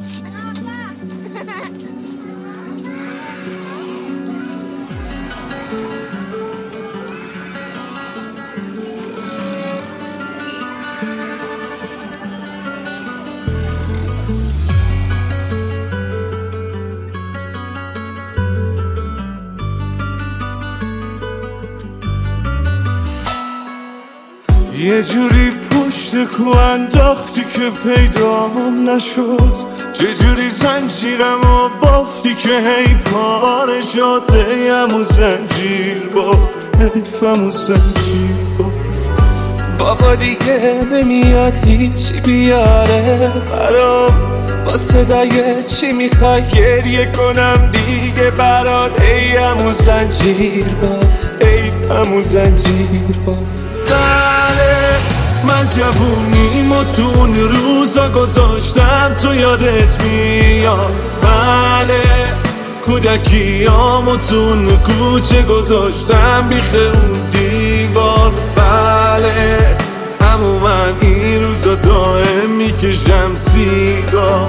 یه جوری پشت کو انداختی که پیدام نشد، چجوری زنجیرمو بافتی که هی پاره شد. همون زنجیر بافت، حیفمون زنجیر بافت. بابا دیگه نمیاد هیچی بیاره برام، با صدای چی میخوای گریه کنم دیگه برات. ای همون زنجیر بافت، حیفمون زنجیر بافت. بله من جوونیمو تو اون روزا گذاشتم، تو یادت میاد. بله کودکیامو تو اون کوچه گذاشتم بیخ اون دیوار. بله اما من این روزا دائم میکشم سیگار.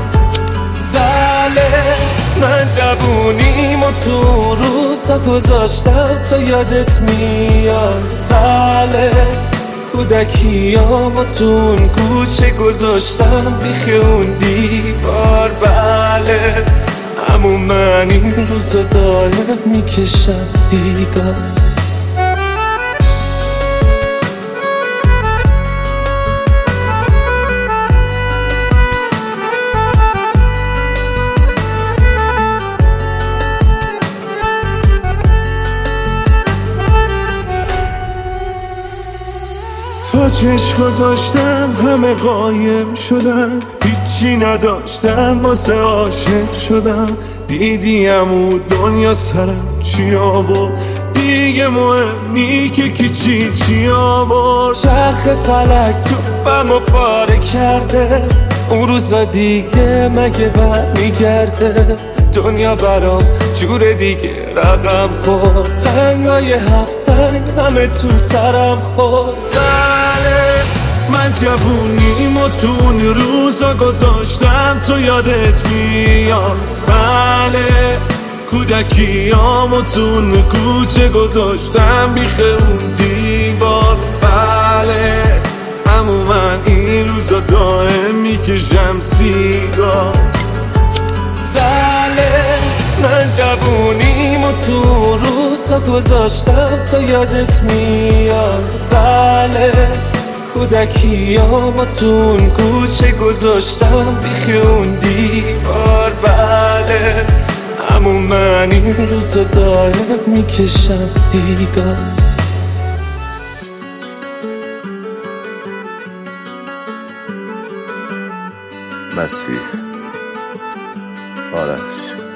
بله من جوونیمو تو روزا گذاشتم، تو یادت میاد. بله کودکیامو تو اون کوچه گذاشتم بیخ اون دیوار. بله اما من این روزا دائم میکشم سیگار. تا چشم گذاشتم همه قایم شدن، هیچی نداشتم واسه عاشق شدم. دیدیم و دنیا سرم چی آورد، دیگه مهم نی که کی چی آورد. چرخ فلک توپمو پاره کرده، اون روزا دیگه مگه برمیگرده. دنیا برام جور دیگه رقم خورد، سنگای هفت سنگ همه تو سرم خورد. بله من جوونیمو تو اون روزا گذاشتم، تو یادت میاد. بله کودکیامو تو اون کوچه گذاشتم بیخ اون دیوار. بله اما من این روزا دائم میکشم سیگار. بله من جوونیمو تو روزا گذاشتم، تو یادت میاد. بله کودکیامو تو اون کوچه گذاشتم بیخ اون دیوار. بله اما من این روزا دائم میکشم سیگار. مسیح آرش